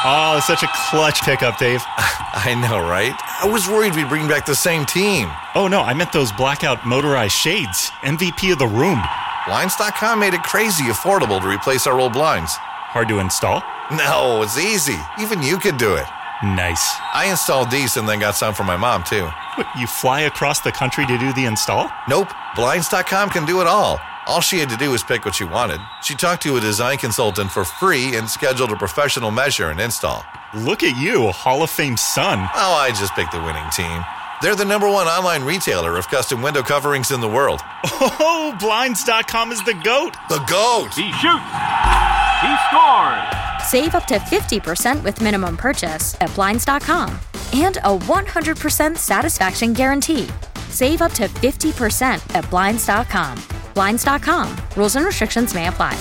Oh, such a clutch pickup, Dave. I know, right? I was worried we'd bring back the same team. Oh, no, I meant those blackout motorized shades. MVP of the room. Blinds.com made it crazy affordable to replace our old blinds. Hard to install? No, it's easy. Even you could do it. Nice. I installed these and then got some for my mom, too. What, you fly across the country to do the install? Nope. Blinds.com can do it all. All she had to do was pick what she wanted. She talked to a design consultant for free and scheduled a professional measure and install. Look at you, Hall of Fame son. Oh, I just picked the winning team. They're the #1 online retailer of custom window coverings in the world. Oh, Blinds.com is the GOAT. The GOAT! He shoots. He scores. Save up to 50% with minimum purchase at Blinds.com. And a 100% satisfaction guarantee. Save up to 50% at Blinds.com. Blinds.com. Rules and restrictions may apply.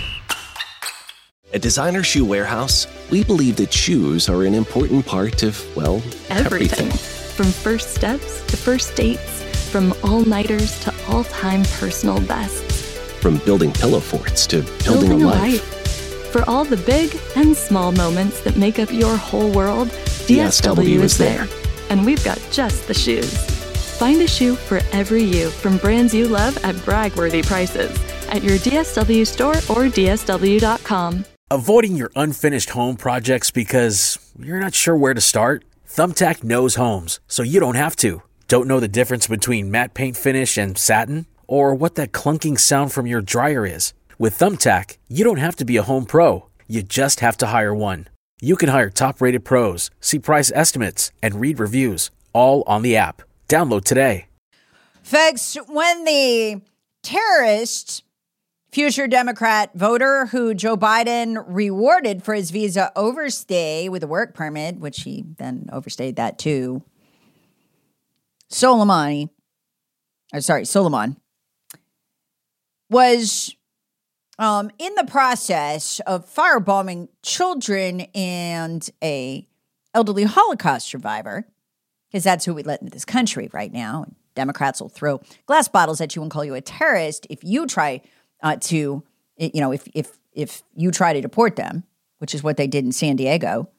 At Designer Shoe Warehouse, we believe that shoes are an important part of, well, everything. From first steps to first dates, from all-nighters to all-time personal bests. From building pillow forts to building a life. For all the big and small moments that make up your whole world, DSW is there. And we've got just the shoes. Find a shoe for every you from brands you love at brag-worthy prices at your DSW store or DSW.com. Avoiding your unfinished home projects because you're not sure where to start? Thumbtack knows homes, so you don't have to. Don't know the difference between matte paint finish and satin? Or what that clunking sound from your dryer is? With Thumbtack, you don't have to be a home pro. You just have to hire one. You can hire top-rated pros, see price estimates, and read reviews, all on the app. Download today. Folks, when the terrorist future Democrat voter who Joe Biden rewarded for his visa overstay with a work permit, which he then overstayed that too, Soleimani was in the process of firebombing children and a elderly Holocaust survivor, because that's who we let into this country right now. And Democrats will throw glass bottles at you and call you a terrorist if you try if you try to deport them, which is what they did in San Diego.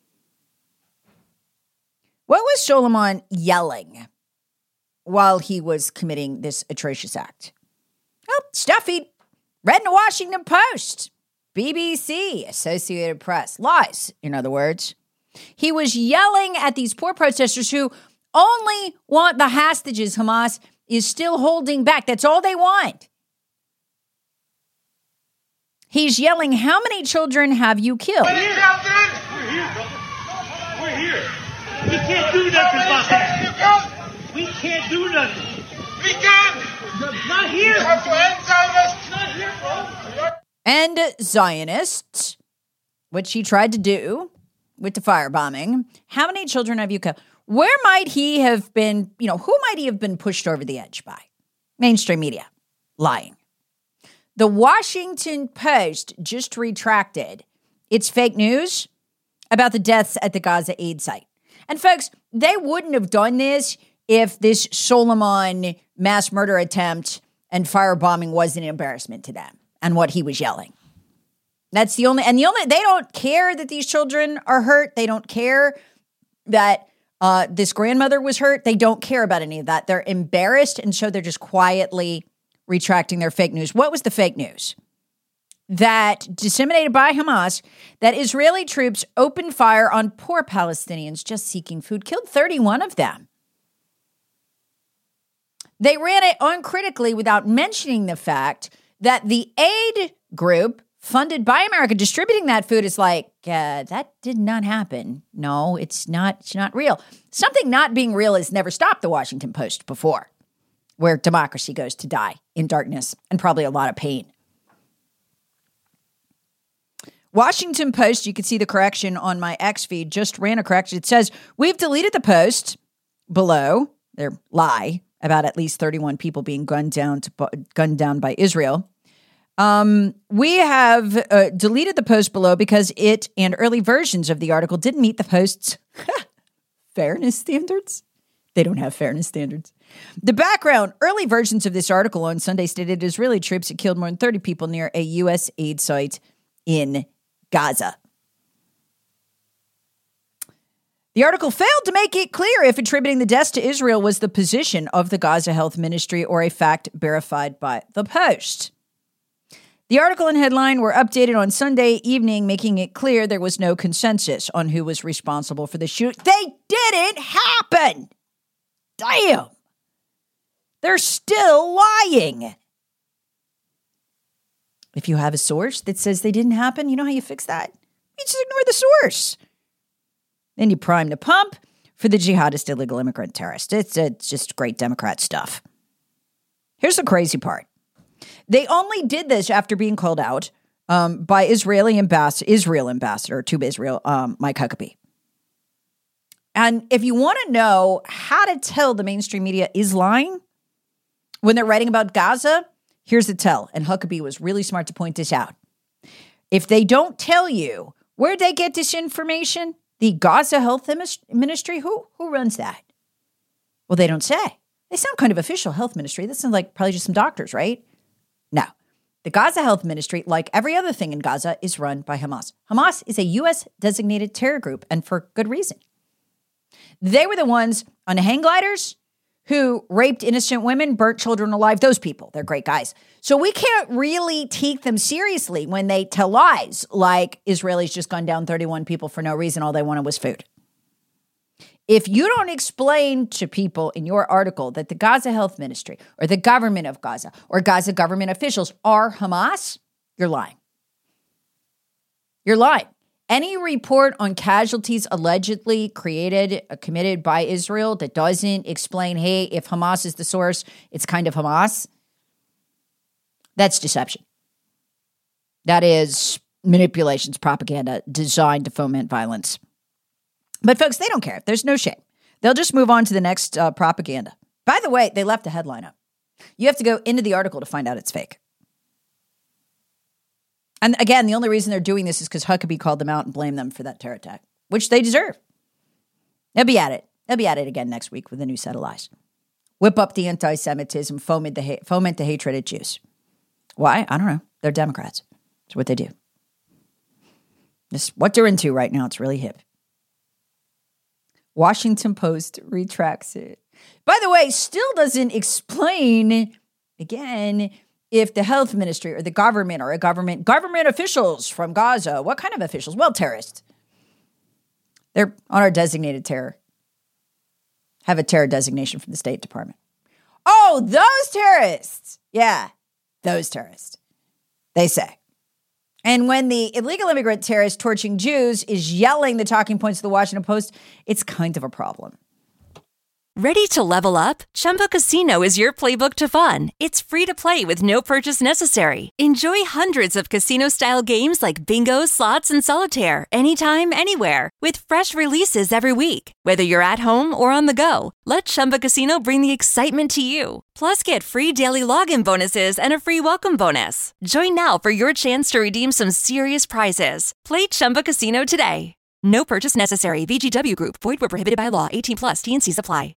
What was Soleimani yelling while he was committing this atrocious act? Well, stuff he'd read in the Washington Post, BBC, Associated Press. Lies, in other words. He was yelling at these poor protesters who only want the hostages Hamas is still holding back. That's all they want. He's yelling, how many children have you killed? We're here, brother. We're here. We can't do nothing about that. We can't do nothing. We can. Not here. You have to end Zionists. Not here, bro. And Zionists, which he tried to do with the firebombing. How many children have you killed? Where might he have been, who might he have been pushed over the edge by? Mainstream media. Lying. The Washington Post just retracted its fake news about the deaths at the Gaza aid site. And folks, they wouldn't have done this if this Soleimani mass murder attempt and firebombing wasn't an embarrassment to them and what he was yelling. That's they don't care that these children are hurt. They don't care that this grandmother was hurt. They don't care about any of that. They're embarrassed, and so they're just quietly retracting their fake news. What was the fake news? That disseminated by Hamas, that Israeli troops opened fire on poor Palestinians just seeking food, killed 31 of them. They ran it uncritically without mentioning the fact that the aid group funded by America distributing that food is like, that did not happen. No, it's not real. Something not being real has never stopped the Washington Post before, where democracy goes to die in darkness and probably a lot of pain. Washington Post, you can see the correction on my X feed, just ran a correction. It says, we've deleted the post below, their lie about at least 31 people being gunned down by Israel. We have deleted the post below because it and early versions of the article didn't meet the post's fairness standards. They don't have fairness standards. The background, early versions of this article on Sunday stated Israeli troops had killed more than 30 people near a U.S. aid site in Gaza. The article failed to make it clear if attributing the deaths to Israel was the position of the Gaza Health Ministry or a fact verified by the Post. The article and headline were updated on Sunday evening, making it clear there was no consensus on who was responsible for the shooting. They didn't happen! Damn! They're still lying. If you have a source that says they didn't happen, you know how you fix that? You just ignore the source. Then you prime the pump for the jihadist illegal immigrant terrorist. It's just great Democrat stuff. Here's the crazy part. They only did this after being called out by Israel ambassador to Israel, Mike Huckabee. And if you want to know how to tell the mainstream media is lying when they're writing about Gaza, here's the tell. And Huckabee was really smart to point this out. If they don't tell you where'd they get this information, the Gaza Health Ministry, who runs that? Well, they don't say. They sound kind of official, health ministry. That sounds like probably just some doctors, right? No. The Gaza Health Ministry, like every other thing in Gaza, is run by Hamas. Hamas is a U.S. designated terror group, and for good reason. They were the ones on the hang gliders who raped innocent women, burnt children alive. Those people, they're great guys. So we can't really take them seriously when they tell lies like Israelis just gunned down 31 people for no reason. All they wanted was food. If you don't explain to people in your article that the Gaza Health Ministry or the government of Gaza or Gaza government officials are Hamas, you're lying. You're lying. Any report on casualties allegedly committed by Israel that doesn't explain, hey, if Hamas is the source, it's kind of Hamas, that's deception. That is manipulations, propaganda designed to foment violence. But folks, they don't care. There's no shame. They'll just move on to the next propaganda. By the way, they left the headline up. You have to go into the article to find out it's fake. And again, the only reason they're doing this is because Huckabee called them out and blamed them for that terror attack, which they deserve. They'll be at it. They'll be at it again next week with a new set of lies. Whip up the anti-Semitism, foment the hatred of Jews. Why? I don't know. They're Democrats. That's what they do. This what they're into right now. It's really hip. Washington Post retracts it. By the way, still doesn't explain, again, if the health ministry or the government or government officials from Gaza, what kind of officials? Well, terrorists. They're on our designated terror. Have a terror designation from the State Department. Oh, those terrorists. Yeah, those terrorists. They say. And when the illegal immigrant terrorist torching Jews is yelling the talking points of the Washington Post, it's kind of a problem. Ready to level up? Chumba Casino is your playbook to fun. It's free to play with no purchase necessary. Enjoy hundreds of casino-style games like bingo, slots, and solitaire anytime, anywhere with fresh releases every week. Whether you're at home or on the go, let Chumba Casino bring the excitement to you. Plus, get free daily login bonuses and a free welcome bonus. Join now for your chance to redeem some serious prizes. Play Chumba Casino today. No purchase necessary. VGW Group. Void where prohibited by law. 18+. T&Cs apply.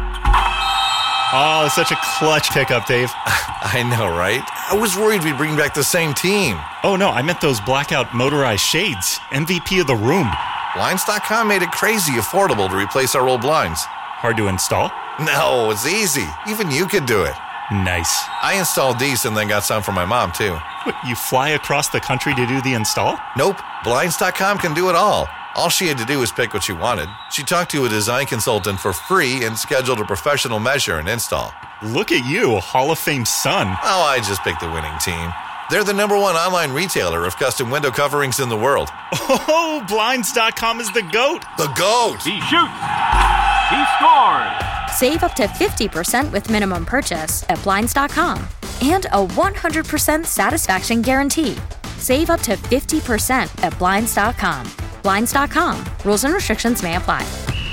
Oh, such a clutch pickup, Dave. I know, right? I was worried we'd bring back the same team. Oh, no, I meant those blackout motorized shades. MVP of the room. Blinds.com made it crazy affordable to replace our old blinds. Hard to install? No, it's easy. Even you could do it. Nice. I installed these and then got some for my mom, too. What, you fly across the country to do the install? Nope. Blinds.com can do it all. All she had to do was pick what she wanted. She talked to a design consultant for free and scheduled a professional measure and install. Look at you, Hall of Fame son. Oh, I just picked the winning team. They're the #1 online retailer of custom window coverings in the world. Oh, Blinds.com is the GOAT. The GOAT! He shoots. He scores. Save up to 50% with minimum purchase at Blinds.com. And a 100% satisfaction guarantee. Save up to 50% at Blinds.com. Blinds.com. Rules and restrictions may apply.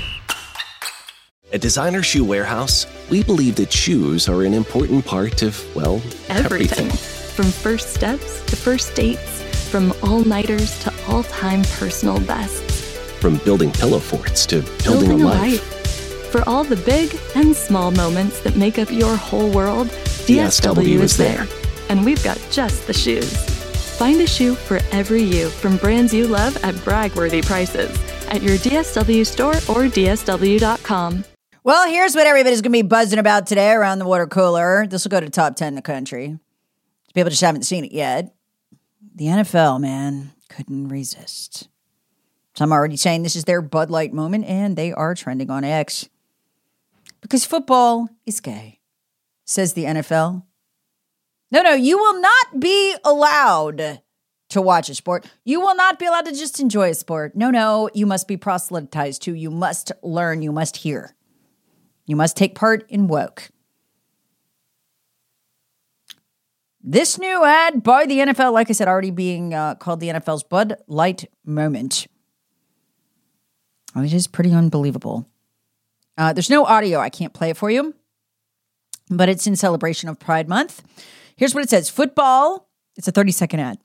At Designer Shoe Warehouse, we believe that shoes are an important part of, well, everything. From first steps to first dates, from all-nighters to all-time personal bests. From building pillow forts to building a life. For all the big and small moments that make up your whole world, DSW is there. And we've got just the shoes. Find a shoe for every you from brands you love at brag-worthy prices at your DSW store or DSW.com. Well, here's what everybody's going to be buzzing about today around the water cooler. This will go to top 10 in the country. People just haven't seen it yet. The NFL, man, couldn't resist. Some are already saying this is their Bud Light moment, and they are trending on X. Because football is gay, says the NFL. No, you will not be allowed to watch a sport. You will not be allowed to just enjoy a sport. No, you must be proselytized to. You must learn. You must hear. You must take part in woke. This new ad by the NFL, like I said, already being called the NFL's Bud Light moment. It is pretty unbelievable. There's no audio. I can't play it for you. But it's in celebration of Pride Month. Here's what it says. Football. It's a 30-second ad.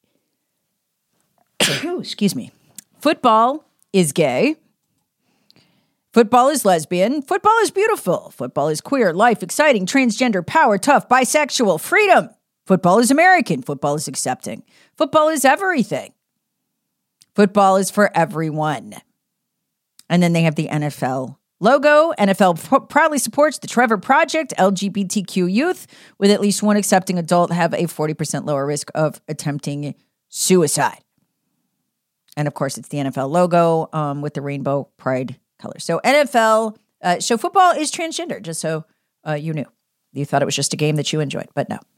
Excuse me. Football is gay. Football is lesbian. Football is beautiful. Football is queer, life, exciting, transgender, power, tough, bisexual, freedom. Football is American. Football is accepting. Football is everything. Football is for everyone. And then they have the NFL logo. NFL proudly supports the Trevor Project. LGBTQ youth with at least one accepting adult have a 40% lower risk of attempting suicide. And of course, it's the NFL logo with the rainbow pride color. So NFL, so football is transgender, just so you knew. You thought it was just a game that you enjoyed, but no.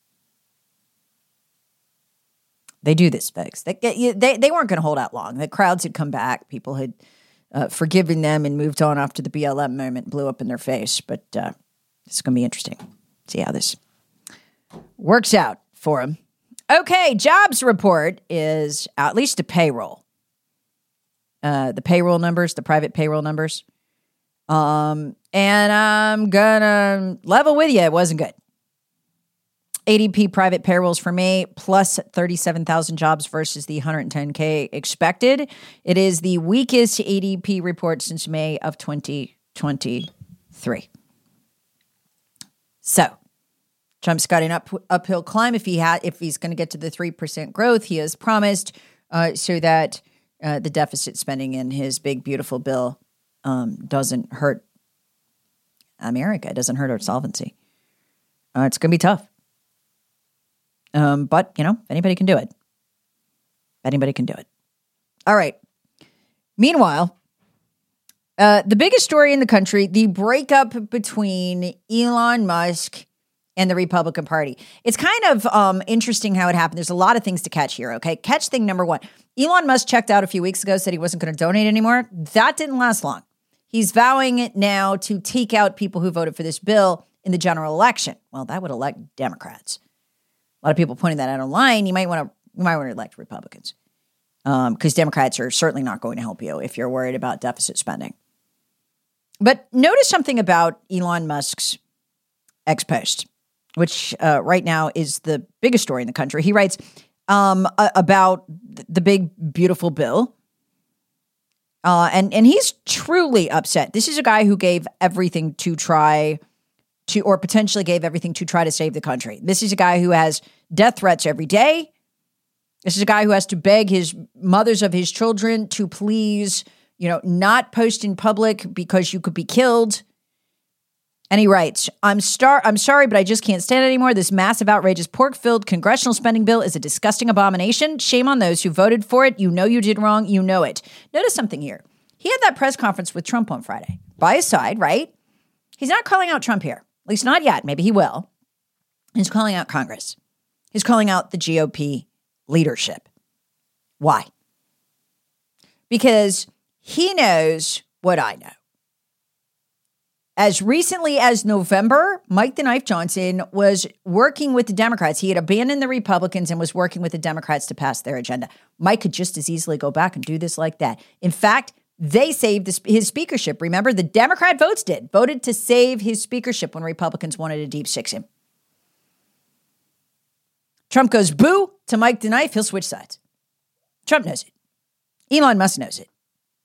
They do this, folks. They weren't going to hold out long. The crowds had come back. People had forgiven them and moved on after the BLM moment blew up in their face. But it's going to be interesting. See how this works out for them. Okay, jobs report is at least a payroll. The payroll numbers, the private payroll numbers. And I'm going to level with you. It wasn't good. ADP private payrolls for May, plus 37,000 jobs versus the 110K expected. It is the weakest ADP report since May of 2023. So Trump's got an uphill climb if he's going to get to the 3% growth he has promised, so that the deficit spending in his big, beautiful bill doesn't hurt America. It doesn't hurt our solvency. It's going to be tough. But, if anybody can do it, anybody can do it. All right. Meanwhile, the biggest story in the country, the breakup between Elon Musk and the Republican Party. It's kind of interesting how it happened. There's a lot of things to catch here, okay? Catch thing number one. Elon Musk checked out a few weeks ago, said he wasn't going to donate anymore. That didn't last long. He's vowing it now to take out people who voted for this bill in the general election. Well, that would elect Democrats. A lot of people pointing that out online. You might want to elect Republicans because Democrats are certainly not going to help you if you're worried about deficit spending. But notice something about Elon Musk's ex-post, which right now is the biggest story in the country. He writes about the big, beautiful bill. And he's truly upset. This is a guy who gave everything to try to, or potentially gave everything to try to save the country. This is a guy who has death threats every day. This is a guy who has to beg his mothers of his children to please, not post in public because you could be killed. And he writes, I'm sorry, but I just can't stand it anymore. This massive, outrageous, pork-filled congressional spending bill is a disgusting abomination. Shame on those who voted for it. You know you did wrong. You know it. Notice something here. He had that press conference with Trump on Friday. By his side, right? He's not calling out Trump here. At least not yet. Maybe he will. He's calling out Congress. He's calling out the GOP leadership. Why? Because he knows what I know. As recently as November, Mike the Knife Johnson was working with the Democrats. He had abandoned the Republicans and was working with the Democrats to pass their agenda. Mike could just as easily go back and do this like that. In fact, they saved his speakership. Remember, the Democrat voted to save his speakership when Republicans wanted to deep six him. Trump goes boo to Mike the Knife. He'll switch sides. Trump knows it. Elon Musk knows it.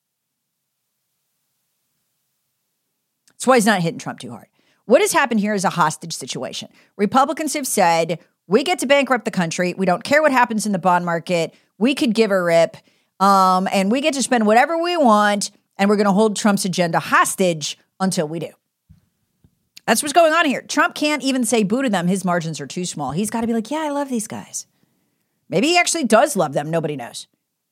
That's why he's not hitting Trump too hard. What has happened here is a hostage situation. Republicans have said, we get to bankrupt the country. We don't care what happens in the bond market. We could give a rip. And we get to spend whatever we want, and we're going to hold Trump's agenda hostage until we do. That's what's going on here. Trump can't even say boo to them. His margins are too small. He's got to be like, yeah, I love these guys. Maybe he actually does love them. Nobody knows.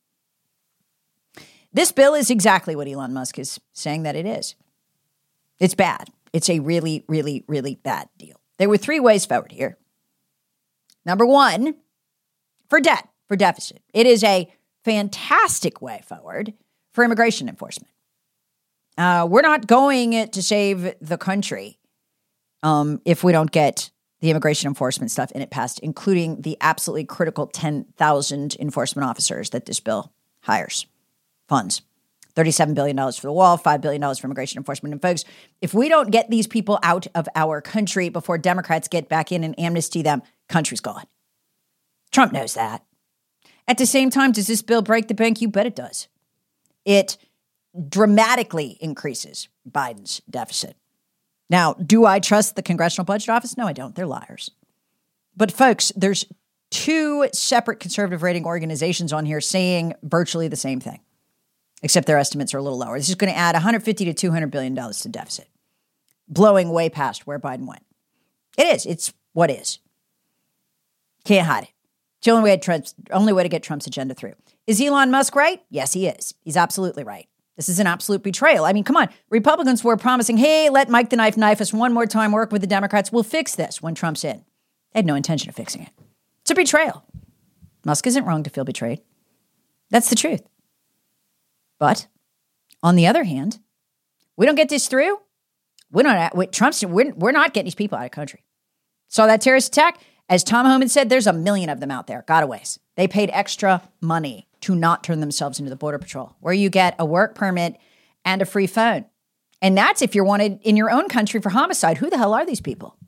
This bill is exactly what Elon Musk is saying that it is. It's bad. It's a really, really, really bad deal. There were 3 ways forward here. Number 1, for debt, for deficit. It is a fantastic way forward for immigration enforcement. We're not going to save the country if we don't get the immigration enforcement stuff in it passed, including the absolutely critical 10,000 enforcement officers that this bill hires, funds. $37 billion for the wall, $5 billion for immigration enforcement. And folks, if we don't get these people out of our country before Democrats get back in and amnesty them, country's gone. Trump knows that. At the same time, does this bill break the bank? You bet it does. It dramatically increases Biden's deficit. Now, do I trust the Congressional Budget Office? No, I don't. They're liars. But folks, there's 2 separate conservative rating organizations on here saying virtually the same thing, except their estimates are a little lower. This is going to add $150 to $200 billion to deficit, blowing way past where Biden went. It is. It's what is. Can't hide it. It's the only way to get Trump's agenda through. Is Elon Musk right? Yes, he is. He's absolutely right. This is an absolute betrayal. I mean, come on. Republicans were promising, hey, let Mike the knife us one more time, work with the Democrats. We'll fix this when Trump's in. They had no intention of fixing it. It's a betrayal. Musk isn't wrong to feel betrayed. That's the truth. But on the other hand, we don't get this through. We're not getting these people out of the country. Saw that terrorist attack? As Tom Homan said, there's 1 million of them out there, gotaways. They paid extra money to not turn themselves into the Border Patrol, where you get a work permit and a free phone. And that's if you're wanted in your own country for homicide. Who the hell are these people?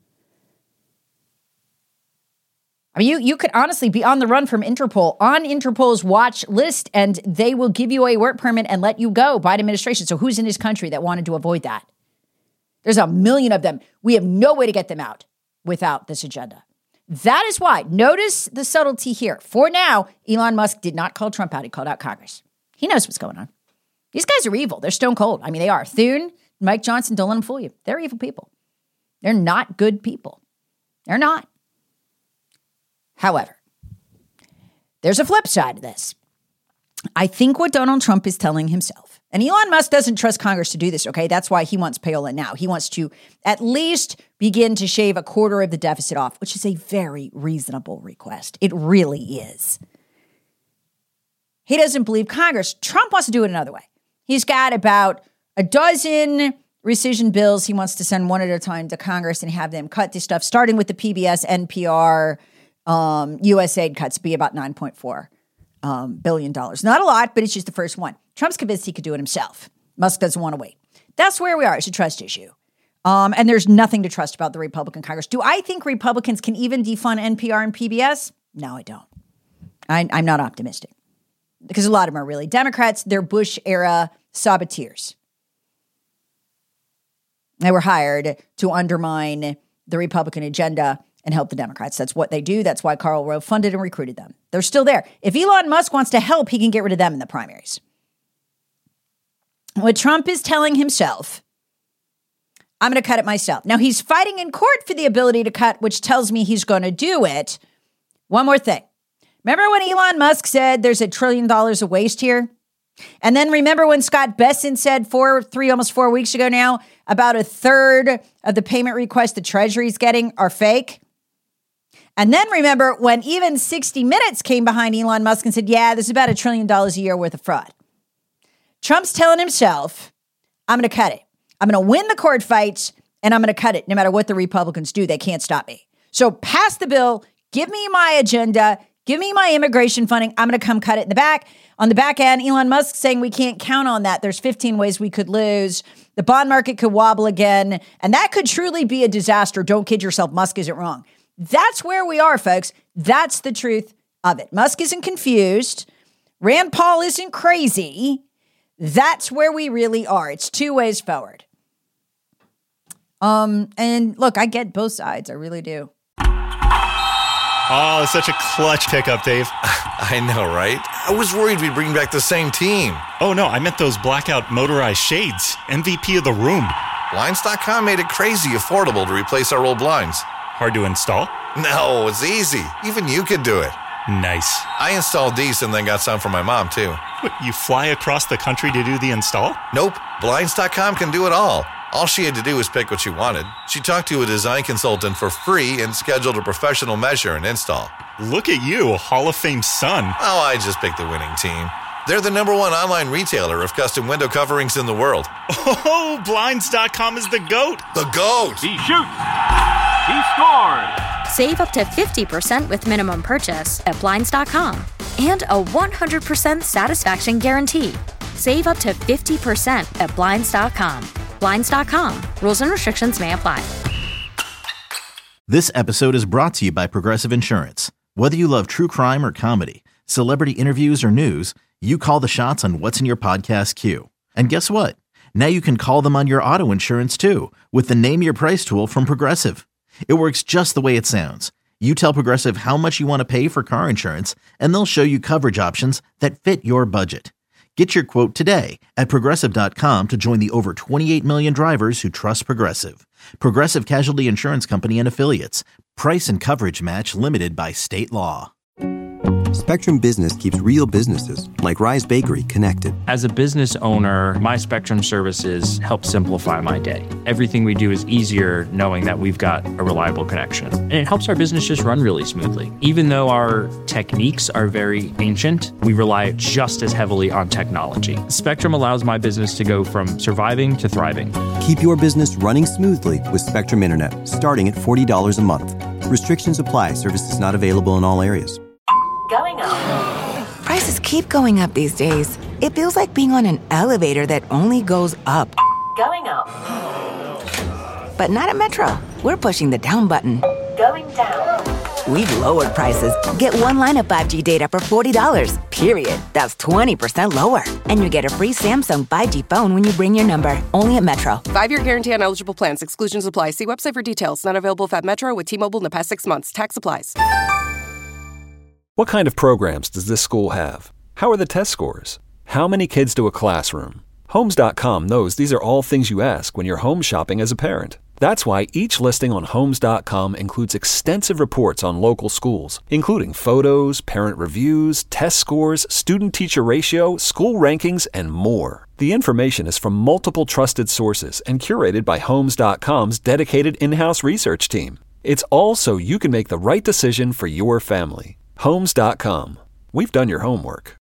I mean, you could honestly be on the run from Interpol, on Interpol's watch list, and they will give you a work permit and let you go by administration. So who's in this country that wanted to avoid that? There's 1 million of them. We have no way to get them out without this agenda. That is why, notice the subtlety here. For now, Elon Musk did not call Trump out. He called out Congress. He knows what's going on. These guys are evil. They're stone cold. I mean, they are. Thune, Mike Johnson, don't let them fool you. They're evil people. They're not good people. They're not. However, there's a flip side to this. I think what Donald Trump is telling himself, and Elon Musk doesn't trust Congress to do this, okay? That's why he wants payola now. He wants to at least begin to shave a quarter of the deficit off, which is a very reasonable request. It really is. He doesn't believe Congress. Trump wants to do it another way. He's got about a dozen rescission bills he wants to send one at a time to Congress and have them cut this stuff, starting with the PBS, NPR, USAID cuts, be about $9.4 billion. Not a lot, but it's just the first one. Trump's convinced he could do it himself. Musk doesn't want to wait. That's where we are. It's a trust issue. And there's nothing to trust about the Republican Congress. Do I think Republicans can even defund NPR and PBS? No, I don't. I'm not optimistic. Because a lot of them are really Democrats. They're Bush-era saboteurs. They were hired to undermine the Republican agenda and help the Democrats. That's what they do. That's why Karl Rove funded and recruited them. They're still there. If Elon Musk wants to help, he can get rid of them in the primaries. What Trump is telling himself, I'm going to cut it myself. Now, he's fighting in court for the ability to cut, which tells me he's going to do it. One more thing. Remember when Elon Musk said there's $1 trillion of waste here? And then remember when Scott Bessent said almost 4 weeks ago now, about a third of the payment requests the Treasury's getting are fake? And then remember when even 60 Minutes came behind Elon Musk and said, yeah, there's about $1 trillion a year worth of fraud. Trump's telling himself, I'm going to cut it. I'm going to win the court fights and I'm going to cut it. No matter what the Republicans do, they can't stop me. So pass the bill. Give me my agenda. Give me my immigration funding. I'm going to come cut it in the back. On the back end, Elon Musk saying we can't count on that. There's 15 ways we could lose. The bond market could wobble again. And that could truly be a disaster. Don't kid yourself. Musk isn't wrong. That's where we are, folks. That's the truth of it. Musk isn't confused. Rand Paul isn't crazy. That's where we really are. It's 2 ways forward. And look, I get both sides. I really do. Oh, such a clutch pickup, Dave. I know, right? I was worried we'd bring back the same team. Oh no, I meant those blackout motorized shades. MVP of the room. Blinds.com made it crazy affordable to replace our old blinds. Hard to install? No, it's easy. Even you could do it. Nice. I installed these and then got some for my mom, too. What, you fly across the country to do the install? Nope. Blinds.com can do it all. All she had to do was pick what she wanted. She talked to a design consultant for free and scheduled a professional measure and install. Look at you, Hall of Fame son. Oh, I just picked the winning team. They're the #1 online retailer of custom window coverings in the world. Oh, Blinds.com is the GOAT. The GOAT! He shoots. He scores. Save up to 50% with minimum purchase at Blinds.com. And a 100% satisfaction guarantee. Save up to 50% at Blinds.com. Blinds.com. Rules and restrictions may apply. This episode is brought to you by Progressive Insurance. Whether you love true crime or comedy, celebrity interviews or news, you call the shots on what's in your podcast queue. And guess what? Now you can call them on your auto insurance too with the Name Your Price tool from Progressive. It works just the way it sounds. You tell Progressive how much you want to pay for car insurance, and they'll show you coverage options that fit your budget. Get your quote today at Progressive.com to join the over 28 million drivers who trust Progressive. Progressive Casualty Insurance Company and Affiliates. Price and coverage match limited by state law. Spectrum Business keeps real businesses, like Rise Bakery, connected. As a business owner, my Spectrum services help simplify my day. Everything we do is easier knowing that we've got a reliable connection. And it helps our business just run really smoothly. Even though our techniques are very ancient, we rely just as heavily on technology. Spectrum allows my business to go from surviving to thriving. Keep your business running smoothly with Spectrum Internet, starting at $40 a month. Restrictions apply. Services not available in all areas. Going up. Prices keep going up these days. It feels like being on an elevator that only goes up. Going up. But not at Metro. We're pushing the down button. Going down. We've lowered prices. Get one line of 5G data for $40, period. That's 20% lower. And you get a free Samsung 5G phone when you bring your number. Only at Metro. 5-year guarantee on eligible plans. Exclusions apply. See website for details. Not available at Metro with T-Mobile in the past 6 months. Tax applies. What kind of programs does this school have? How are the test scores? How many kids do a classroom? Homes.com knows these are all things you ask when you're home shopping as a parent. That's why each listing on Homes.com includes extensive reports on local schools, including photos, parent reviews, test scores, student-teacher ratio, school rankings, and more. The information is from multiple trusted sources and curated by Homes.com's dedicated in-house research team. It's all so you can make the right decision for your family. Homes.com. We've done your homework.